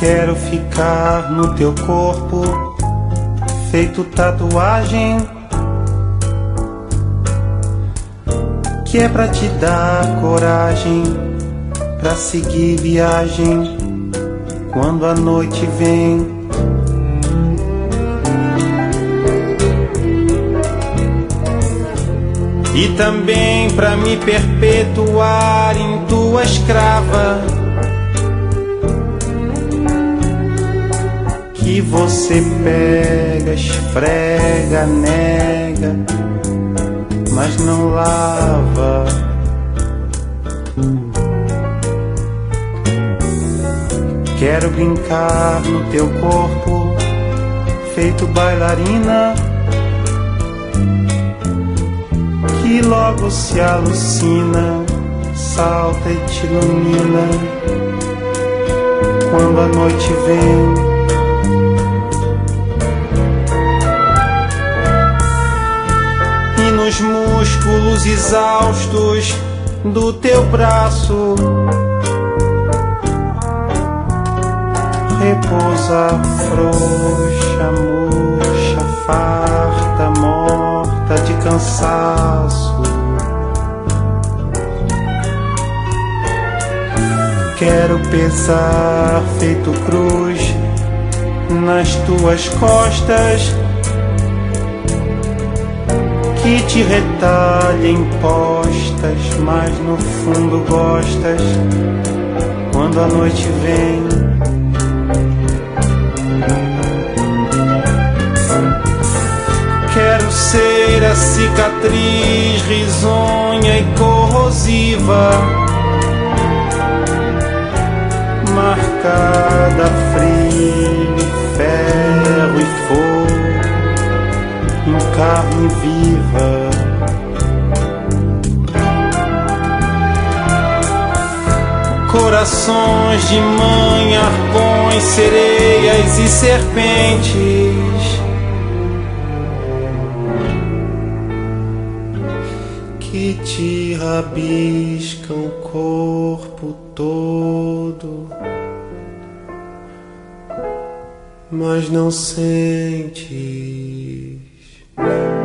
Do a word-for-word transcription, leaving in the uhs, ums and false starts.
Quero ficar no teu corpo, feito tatuagem, que é pra te dar coragem, pra seguir viagem quando a noite vem. E também pra me perpetuar em tua escrava, que você pega, esfrega, nega, mas não lava. Quero brincar no teu corpo, feito bailarina, que logo se alucina, salta e te ilumina quando a noite vem. E nos músculos exaustos do teu braço repousa frouxa, murcha, farta, morta de cansaço. Quero pesar feito cruz nas tuas costas, que te retalhem postas, mas no fundo gostas quando a noite vem. Quero ser a cicatriz risonha e corrosiva, marcada a frio, ferro e fogo, em carne viva. Corações de mãe, arpões, sereias e serpentes, que te rabiscam o corpo todo, mas não sentes.